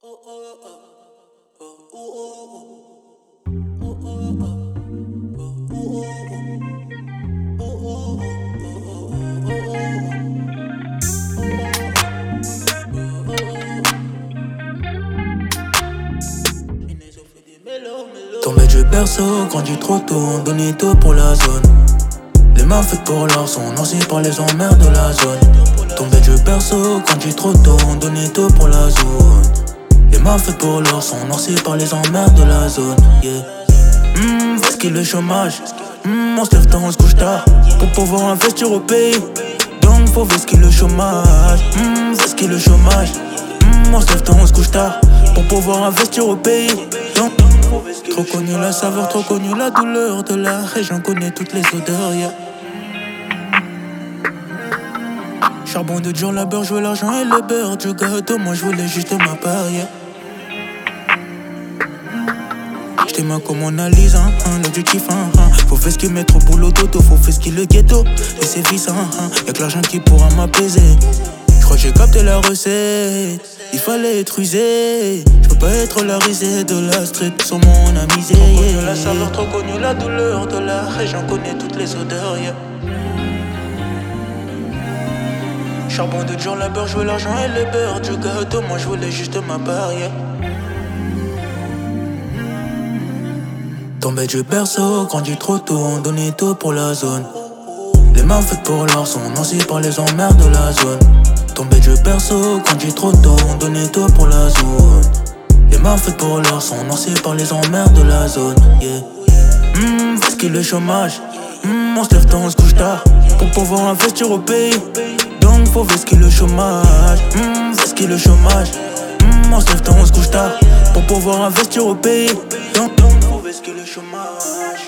Tombé du berceau, grandi trop tôt, on donnait tout pour la zone. Les mains faites pour l'or sont noircies par les emmerdes de la zone. Tombé du berceau, grandi trop tôt, on donnait tout pour la zone. Les mains faites pour l'or sont noircies par les emmerdes de la zone. Yeah. Parce qu'il le chômage. On se lève tard, on se couche tard pour pouvoir investir au pays. Donc faut vesquer le chômage. Vesquer le chômage. On se lève tard, on se couche tard pour pouvoir investir au pays. Donc trop connu la saveur, trop connu la douleur de la région, connaît toutes les odeurs, yeah. Charbon de dur labeur, je veux l'argent et le beurre du gâteau, moi je voulais juste ma part, yeah. J'étais mal comme Mona Lisa, l'objectif, faut faire ce qui met trop boulot dodo, faut faire ce qui le ghetto, et c'est fils, y'a que l'argent qui pourra m'apaiser. J'crois que j'ai capté la recette, il fallait être usé. J'peux pas être la risée de la street sur mon amusé. Trop connu la saveur, trop connu la douleur de la région, connaît toutes les odeurs, yeah. Charbon de jour, la beurre, je veux l'argent et le beurre du gâteau, moi je voulais juste ma part, yeah. Tombé du berceau, grandi trop tôt, on donnait tout pour la zone. Les mains faites pour l'or sont noircies par les emmerdes de la zone. Tombé du berceau, grandi trop tôt, on donnait tout pour la zone. Les mains faites pour l'or sont noircies par les emmerdes de la zone, yeah. Vesquer le chômage. On se lève tard, on se couche tard pour pouvoir investir au pays. Donc faut vesquer le chômage. Vesquer le chômage. On se lève tard, on se couche tard pour pouvoir investir au pays. Donc faut vesquer le chômage.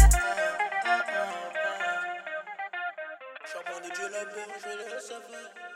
Charbon de Dieu, la beurre, je le savais.